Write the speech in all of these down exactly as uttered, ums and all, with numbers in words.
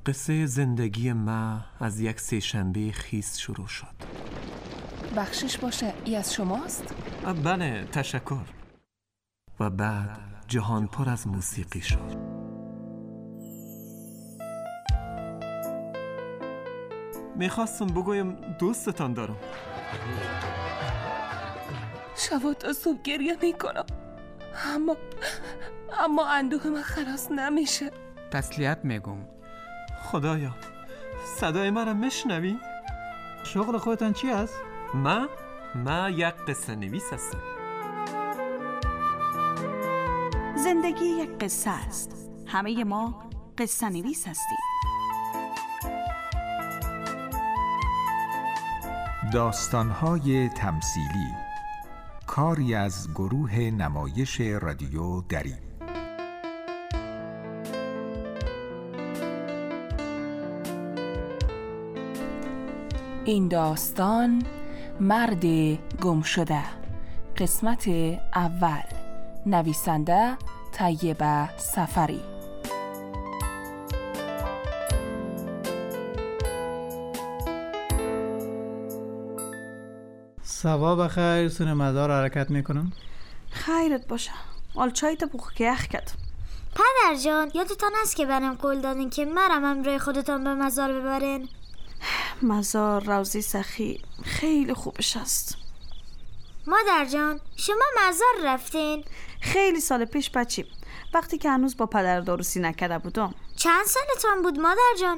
قصه زندگی ما از یک سه‌شنبه خیس شروع شد. بخشش باشه، ای از شماست؟ بله، تشکر. و بعد جهان پر از موسیقی شد. میخواستم بگویم دوستتان دارم. شب تا صبح گریه میکنم، اما اما اندوه من خلاص نمیشه. تسلیت میگم. خدایا، صدای مرا میشنوی؟ شغل خودتان چی است؟ من؟ من یک قصه نویس هستم. زندگی یک قصه است. همه ما قصه نویس هستیم. داستان‌های تمثیلی، کاری از گروه نمایش رادیو دری. این داستان مرد گم شده، قسمت اول. نویسنده طیبه سفری. سوا بخیر، سون مزار حرکت میکنم. خیرت باشه. آل چای تا بخو که یخ کد. پدر جان، یادتان است که برام قول دادین که مرم همراه خودتان به مزار ببرین؟ مزار روزی سخی خیلی خوبش است. مادر جان، شما مزار رفتین؟ خیلی سال پیش بچیم، وقتی که هنوز با پدر داروسی نکرده بودم. چند سالتان بود مادر جان؟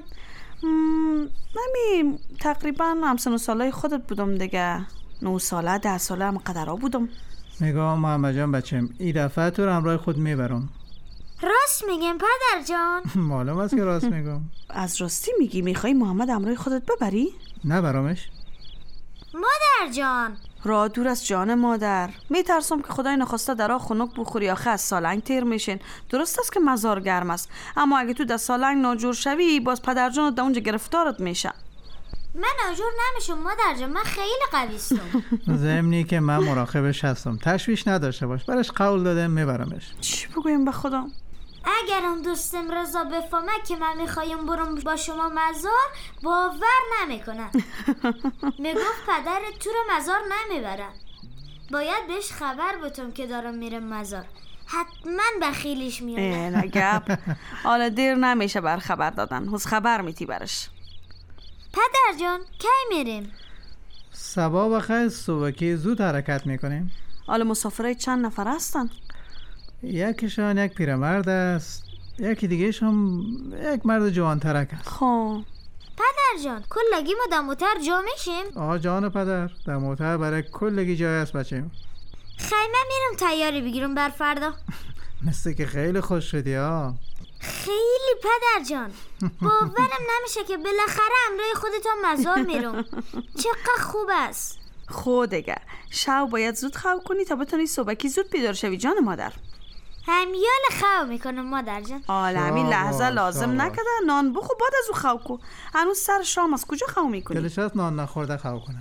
نمی تقریبا همسن و سالای خودت بودم دیگه. نه ساله ده ساله هم قدرها بودم. میگم محمد جان بچم، این دفعه تو رو همراه خود میبرم. راست میگم پدر جان؟ معلوم است که راست میگم. از راستی میگی میخوای محمد همراه خودت ببری؟ نه برامش. مادر جان، را دور از جان مادر. میترسم که خدای نخواسته درا خنک بخوری، آخه از سالنگ تیر میشین. درست است که مزار گرم است، اما اگه تو در سالنگ ناجور شوی باز پدر جانت در اونجا گرفتارت میشه. من ناجور نمیشم مادر جان، من خیلی قویستم. ضمنی که من مراقبش هستم، تشویش نداشته باش. برش قول دادم میبرمش. چی بگویم به خدا؟ اگر اون دوستم رضا بفهمه که من میخوایم برم با شما مزار، باور نمیکنه. میگفت پدر تو رو مزار نمیبرن. باید بهش خبر بدم که دارم میرم مزار. حتما بخیلش میونه. نگب حالا دیر نمیشه بر خبر دادن. حس خبر میتی برش. پدر جان، کی میریم؟ صبا بخیر، صبحکی زود حرکت میکنیم. حالا مسافرای چند نفر هستن؟ یکیشان یک پیرمرد است، یکی دیگهش هم یک مرد جوانترک است. خب پدر جان، کلگی ما در موتر جا میشیم؟ آه جان پدر، در موتر برای کلگی جای است بچه. خیلی میرم تیاری بگیرم بر فردا. مثل که خیلی خوش شدی ها. خیلی پدر جان، باورم نمیشه که بالاخره همراه خودتان مزار میرم. چقدر خوب است. خود دیگه شب باید زود خواب کنی تا بتونی صبحکی زود بیدار شوی جان مادر. همیال خواب میکنم مادر جان. حالا همین لحظه لازم نکده نان بخو بعد از او خواب کو. هنوز سر شام از کجا خواب میکنی؟ دلش هست نان نخورده خواب کنه.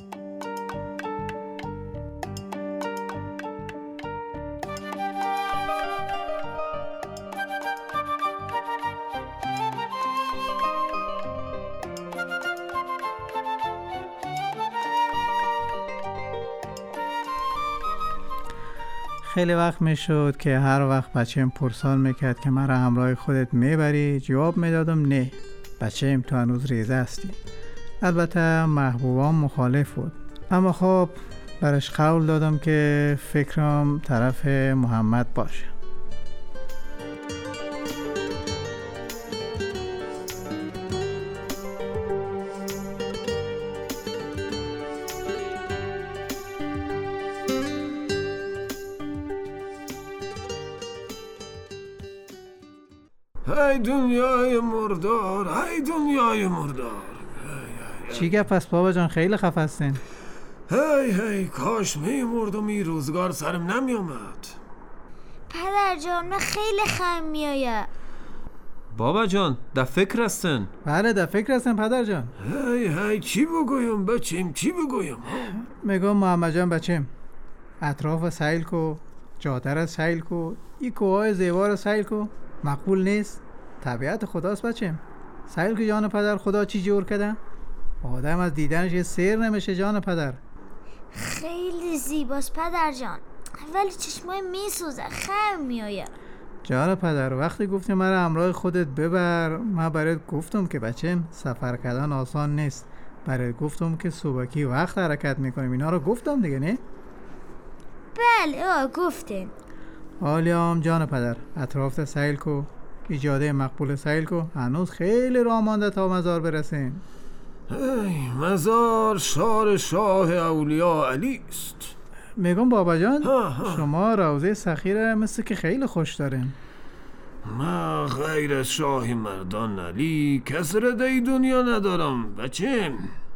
خیلی وقت میشد که هر وقت بچه‌م پرسان میکرد که مرا همراه خودت میبری، جواب میدادم نه، بچه‌م تو هنوز ریزه هستی. البته محبوبان مخالف بود، اما خب برش قول دادم که فکرم طرف محمد باشه. ای دنیای مردار، ای دنیای مردار. چی گپ است بابا جان، خیلی خفه هستین. هی هی کاش میمردم این روزگار سرم نمی اومد. پدر جان، من خیلی خم میآید. بابا جان، در فکر هستن؟ بله در فکر هستن پدر جان. هی هی چی بگویم بچیم، چی بگویم؟ میگم محمد جان بچیم، اطراف سیل کو، جاده را سیل کو، این کوهای زیبا را سیل کو. مقبول نیست؟ طبیعت خداست بچیم. سهیل که جان پدر خدا چی جور کردن؟ آدم از دیدنش یه سیر نمیشه جان پدر. خیلی زیباست پدر جان، ولی چشمای میسوزه، خم میآید. جان پدر وقتی گفتی مرا همراه خودت ببر، من برات گفتم که بچم سفر کردن آسان نیست. برات گفتم که صبحکی وقت حرکت میکنیم، اینا رو گفتم دیگه نه؟ بله آه گفتین. حالیام جان پدر اطراف سیل کو، ایجاده مقبول سیل کو، هنوز خیلی راه مانده تا مزار برسیم. ای مزار شار شاه اولیاء علی است. میگم بابا جان شما روضه سخیره مثل که خیلی خوش دارین. ما غیر از شاه مردان علی کس را در دنیا ندارم بچه.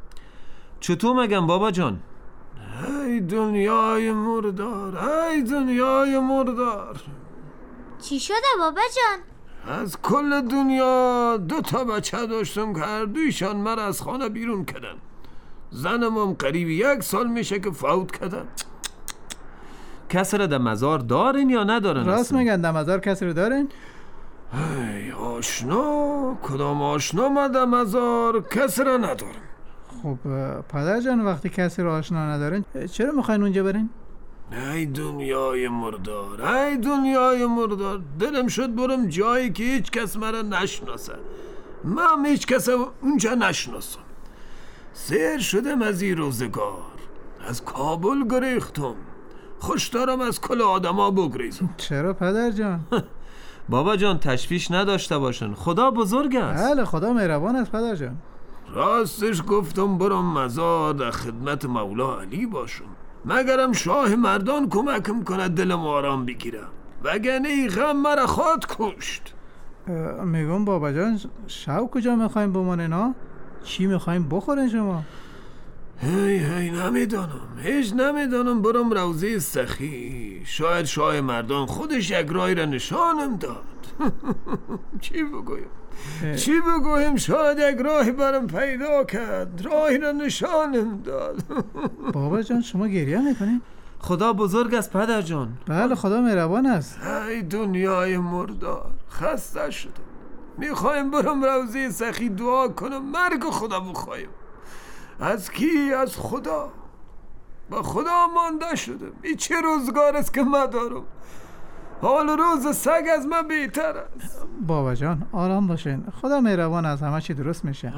چطور مگم بابا جان؟ ای دنیای مردار، ای دنیای مردار. چی شده بابا جان؟ از کل دنیا دو تا بچه داشتم که هر دویشان مرا از خانه بیرون کردن. زنم هم قریب یک سال میشه که فوت کردن. کسی را در مزار دارین یا ندارن؟ راست میگن در مزار کسی رو دارین؟ ای آشنا، کدام آشنا ما در مزار کسی را ندارم. خب پدر جان وقتی کسی رو آشنا ندارین چرا میخواین اونجا برین؟ ای دنیای مردار، ای دنیای مردار. دلم شد برم جایی که هیچ کس مرا نشناسه. من هیچ کس اونجا نشناسم. سیر شدم از این روزگار، از کابل گریختم. خوش دارم از کل آدما بگریزم. چرا پدر جان؟ بابا جان تشویش نداشته باشن، خدا بزرگ است. بله خدا مهربان است پدر جان. راستش گفتم برم مزار در خدمت مولا علی باشم، مگرم شاه مردان کمکم کند دلم آرام بگیرم، وگرنه ای غم مرا خود کشت. میگم بابا جان شب کجا میخوایم بمانین ها؟ چی میخوایم بخورین شما؟ هی هی نمیدانم، هیچ نمیدانم. برم روضه سخی، شاید شاه مردان خودش یک راهی را نشانم داد. چی بگویم؟ چی بگویم؟ شاید یک راهی برم پیدا کرد، راهی را نشانم داد. بابا جان شما گریه میکنین؟ خدا بزرگ است پدر جان. بله خدا مهربان است. ای دنیای مردار، خسته شدم. میخوایم برم روضه سخی دعا کنم، مرگ خدا بخوایم. از کی؟ از خدا. با خدا مانده شدم. این چه روزگار است که من دارم؟ حال روز سگ از من بهتر است. بابا جان آرام باشین، خدا مهربان است، همه چی درست میشه.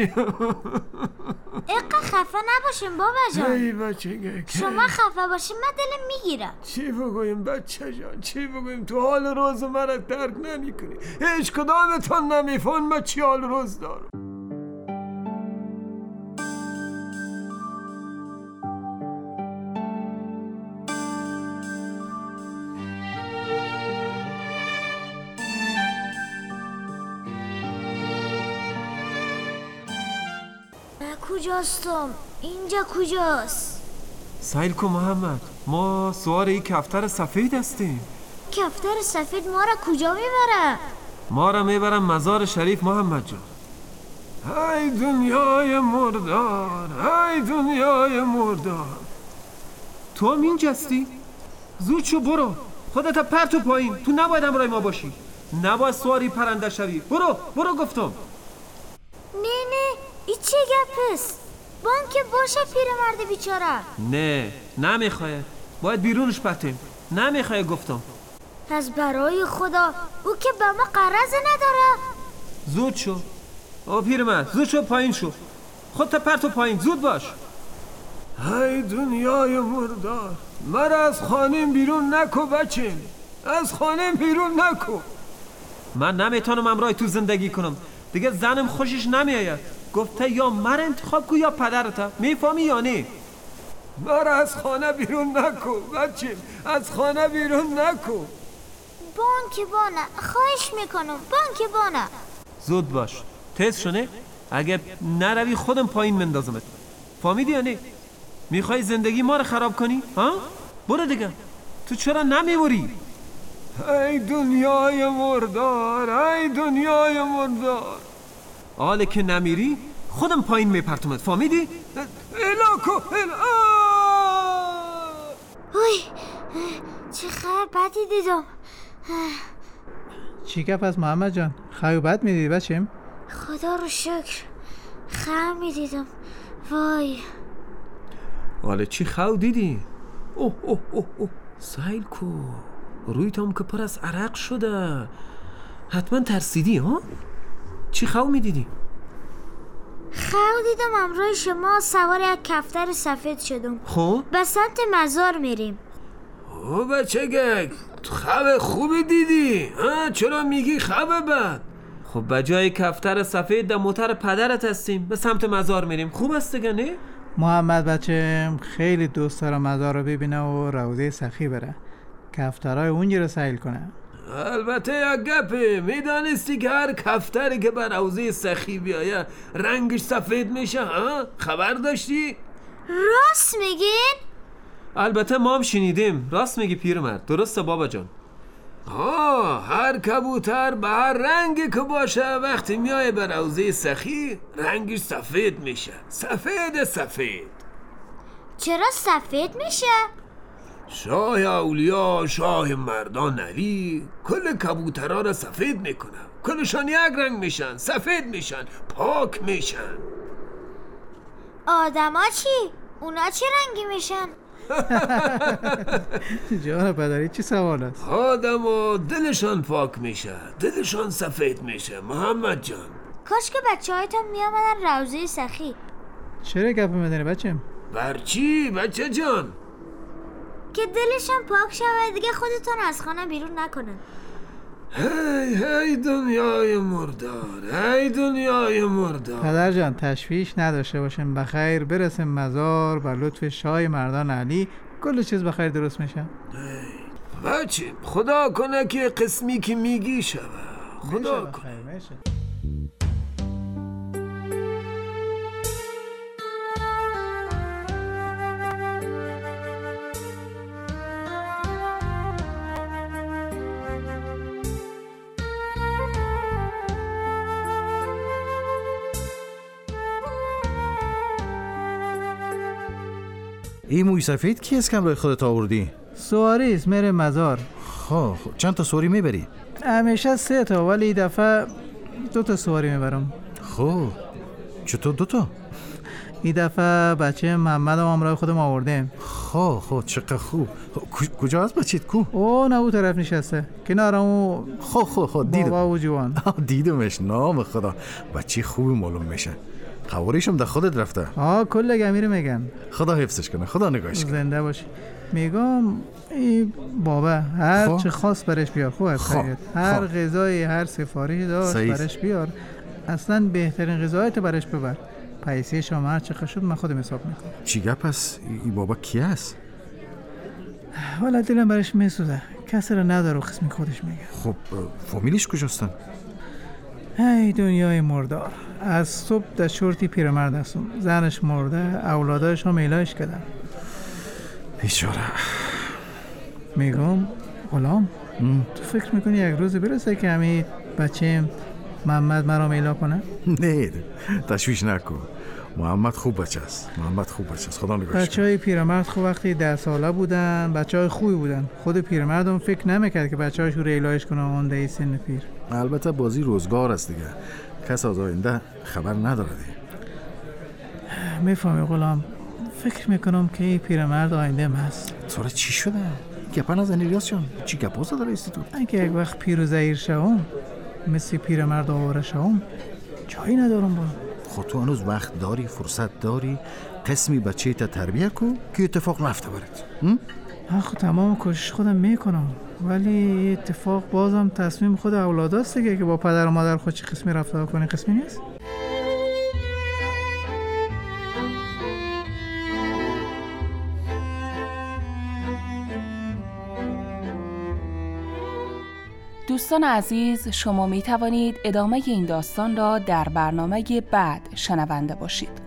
اقا خفه نباشین بابا جان. ای بچه شما خفه باشین من دلم میگیرم. چی بگویم بچه جان، چی بگویم؟ تو حال روز مرا درک نمی کنی. هیچ کدامتان نمیفهمن من چی حال روز دارم. کجاستم؟ اینجا کجاست؟ سیل کن محمد، ما سوار این کفتر سفید هستیم. کفتر سفید ما را کجا میبره؟ ما را میبرم مزار شریف محمد جان. ای دنیای مردار، ای دنیای مردار. تو هم اینجا هستی؟ زود شو برو، خودت پرتو پایین. تو نباید همراه ما باشی، نباید سواری پرنده شوی. برو برو گفتم. نه نه ای چه گپ است؟ بانک باشه پیرمرد بیچاره. نه نمیخواه، باید بیرونش پرتیم. نمیخواه گفتم. از برای خدا او که به ما قرض نداره. زود شو او پیرمرد، زود شو پایین شو، خودت پرتو پایین، زود باش. ای دنیای مردار، مرا از خانه بیرون نکو بچه، از خانه بیرون نکو. من نمیتونم امرای تو زندگی کنم دیگه، زنم خوشش نمیآید. گفته یا مرا انتخاب کو یا پدرتا، میفهمی یا نه؟ مرا از خانه بیرون نکو بچه، از خانه بیرون نکو. بانک بانه، خواهش میکنم بانک بانه. زود باش، تیز شونه، اگه نروی خودم پایین مندازمت. فهمیدی یا نه؟ میخوای زندگی ما رو خراب کنی؟ ها؟ برو دیگه، تو چرا نمیبری؟ ای دنیای مردار، ای دنیای مردار. حاله که نمیری خودم پایین میپرتمت، فهمیدی؟ الاکو الا. اوی چه خبر بدی دیدم. چی گپ از محمد جان؟ خیلی بد میدیدی بچم؟ خدا رو شکر خم میدیدم. وای حالا چی خو دیدی؟ اوه اوه اوه اوه سایل کو رویت هم که پر از عرق شده. حتما ترسیدی ها؟ چی خو میدیدی؟ خو دیدم همراه شما سوار یک کفتر سفید شدم. خب؟ به سمت مزار میریم. او بچه گک خو خوبی دیدی؟ ها چرا میگی خو بد؟ خب بجای کفتر سفید در موتر پدرت هستیم، به سمت مزار میریم. خوب است دیگه نه؟ محمد بچم خیلی دوست داره مزار رو ببینه و روضه سخی بره، کفترهای اونجا رو سیل کنه. البته یک گپه، میدانستی که هر کفتری که بر روضه سخی بیایه رنگش سفید میشه؟ ها؟ خبر داشتی؟ راست میگین؟ البته ما هم شنیدیم. راست میگی پیرمرد، درسته بابا جان. ها هر کبوتر به هر رنگی که باشه وقتی میای به روضه سخی رنگش سفید میشه. سفید سفید. چرا سفید میشه؟ شاه اولیا شاه مردان علی کل کبوترها را سفید میکنه. کلشان یک رنگ میشن، سفید میشن، پاک میشن. آدما چی؟ اونا چی رنگی میشن؟ جان پدری چی سوال است؟ آدما دلشان پاک میشه، دلشان سفید میشه محمد جان. کاش که بچه هایتان میامدن روضه سخی. چرا گپ میدنی بچم؟ بر چی بچه جان؟ که دلشان پاک شود دیگه خودتان از خانه بیرون نکنن. هی هی دنیای مردار، هی دنیای مردار. پدر جان تشویش نداشته باشیم، بخیر برسیم مزار بر لطف شاه مردان علی کل چیز بخیر درست میشه. بچه خدا کنه که قسمی که میگی شوه. خدا کنه. این موی سفید کی از کمرای خودت آوردی؟ سواری است میره مزار. خب چند تا سواری میبری؟ همیشه سه تا ولی این دفعه دو تا سواری میبرم. خب چطور دو تا؟ این دفعه بچه محمد هم همراه خودم آوردیم. خب خب چقدر خوب. کجا هست بچه‌ت کو؟ او نه اون طرف نشسته کنارمو. خب خب خب دیدم. بابا و جوان. دیدمش. نام خدا بچه خوبی معلوم میشه. قواریشم در خودت رفته. آه کل گمیره میگن. خدا حفظش کنه، خدا نگاهش کنه. زنده باشی. میگم این بابا هر خو؟ چه خواست برش بیار. خوب خیلیت هر غذایی هر سفارشی داشت برش بیار. اصلا بهترین غذایت برش ببر. پیسه شما هر چه شد من خودم حساب میکنم. چی گپ است؟ این بابا کی است؟ والا دلم برش میسوزه، کسی را نداره قسمی خودش میگه. خب فامیلش کجاستن؟ ای دنیای مردار. از صبح در شورتی پیرمرد هستم، زنش مرده، اولاداش هم ایلاش کردن. بیچاره. میگم غلام تو فکر میکنی یک روز برسه که همین بچه محمد مرا میلا کنه؟ نه تشویش نکن، محمد خوب بچه است. محمد خوب بچه است، خدا نگاهش کنه. بچه های پیرمرد خوب وقتی ده ساله بودن بچه های خوبی بودن. خود پیرمرد هم فکر نمیکرد که بچه هاش رو ایلاش کنه اون ده سن پیر. البته بازی روزگار است دیگه، کس از آینده خبر نداره دیگه. میفهمی غلام، فکر میکنم که این پیرمرد آینده هست. تو چی شده؟ گپا نزنی ریاض جان، چی گپا داره ایستی تو؟ اگه یک وقت پیر و زهیر شوم مثل پیرمرد آواره شوم جایی ندارم با. خود تو هنوز وقت داری، فرصت داری، قسمی بچه تا تربیه کن که اتفاق نفته برد. آخه تمام کوشش خودم میکنم ولی اتفاق بازم تصمیم خود اولاداست دیگه که با پدر و مادر خود چه قسمی رفتار کنی قسمی نیست. دوستان عزیز، شما می توانید ادامه این داستان را در برنامه بعد شنونده باشید.